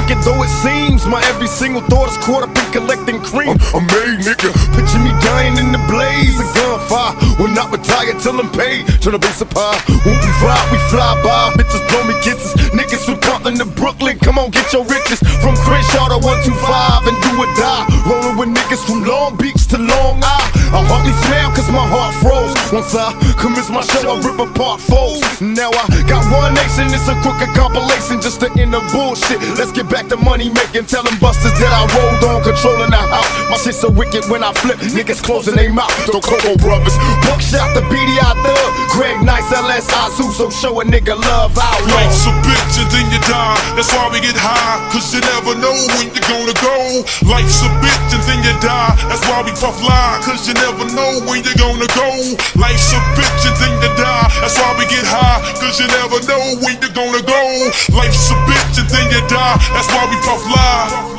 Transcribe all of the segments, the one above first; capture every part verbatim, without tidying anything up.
crooked though it seems, my every single thought is caught up in collecting cream. I'm made, nigga. Picture me dying in the blaze of gunfire. Will not retire till I'm paid. Tryna be supply. When we ride, we fly by. Bitches blow me kisses. Niggas from Compton to Brooklyn, come on, get your riches. From Crenshaw to one two five and do or die. Rolling with niggas from Long Beach to Long Isle. I hardly smile cause my heart froze. Once I commence my show, I rip apart foes. Now I got one nation, it's a crooked compilation just to end the bullshit. Let's get back to money making. Tell them busters that I rolled on, controlling the house. My shit so wicked when I flip, niggas closing their mouth. The Coco Brothers, Buckshot, the B D I Thug, Greg Nice, L S I Zoo, so show a nigga love out. Life's a bitch and then you die, that's why we get high, cause you never know when you're gonna go. Life's a bitch and then you die, that's why we puff lie, cause you never know when you're gonna go. Life's a bitch and then you die, that's why we get high, cause you never know when you're gonna go. Life's a bitch and then you die, that's why we puff lie.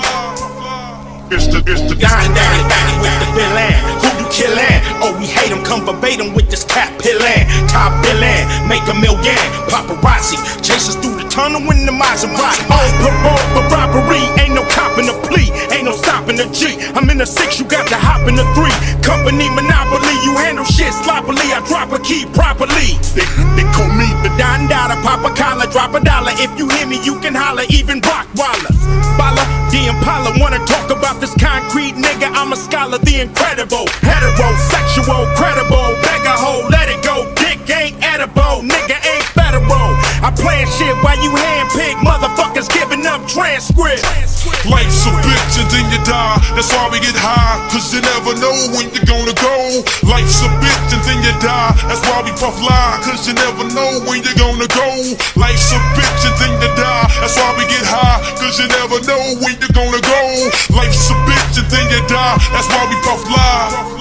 It's the, it's the Dying daddy, daddy with the villain. Who you killin'? Oh, we hate him, come verbatim with this cat pillin'. Top billin', make a million. Paparazzi, chase us through the tunnel in the Maserati. On parole for robbery, ain't no copping a plea, ain't no stopping a G. I'm in the six, you got to hop in the three. Company monopoly, you handle shit sloppily. I drop a key properly. They, they call me the Don Dada, pop a collar, drop a dollar. If you hear me, you can holler, even Rockwaller. Bala, the Impala, wanna talk about this concrete nigga, I'm a scholar, the incredible. Heterosexual, credible, beggar hoe, let it go. Dick ain't edible, nigga ain't federal. I plan shit while you handpick, motherfuckers giving up transcript. Life's a bitch and then you die, that's why we get high, cause you never know when you're gonna go. Life's a bitch and then you die, that's why we puff lie, cause you never know when you're gonna go. Life's a bitch and then you die, that's why we get high, cause you never know when you're gonna go. Life's a bitch and then you die, that's why we puff lie.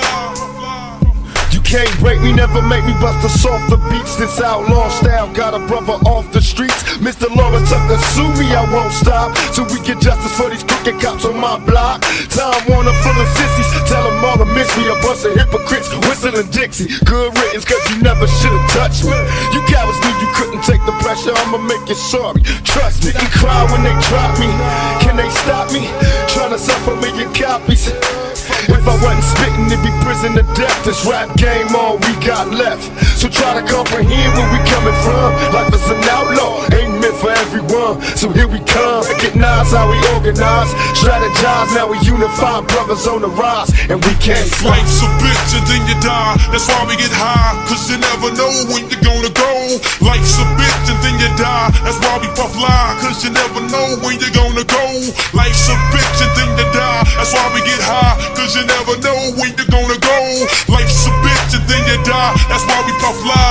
You can't break me, never make me bust a softer beats. This outlaw style got a brother off the streets. Mister Lawrence Tucker, sue me, I won't stop till we get justice for these crooked cops on my block. Time Warner full of sissies, tell them all to miss me. A bunch of hypocrites whistling Dixie. Good riddance, cause you never should've touched me. You cowards knew you couldn't take the pressure, I'ma make you sorry. Trust me, you cry when they drop me. Can they stop me? Trying to sell a million copies. If I wasn't spitting, it'd be prison to death. This rap game, all we got left. So try to comprehend where we coming from. Life is an outlaw, ain't meant for everyone. So here we come, recognize how we organize, strategize, now we unify, brothers on the rise, and we can't stop. Life's a bitch and then you die, that's why we get high, cause you never know when you're gonna go. Life's a bitch and then you die, that's why we puff lie, cause you never know when you're gonna go. Life's a bitch and then you die, that's why we get high, cause you never know when you're gonna go. Life's a bitch and then you die, that's why we puff lie.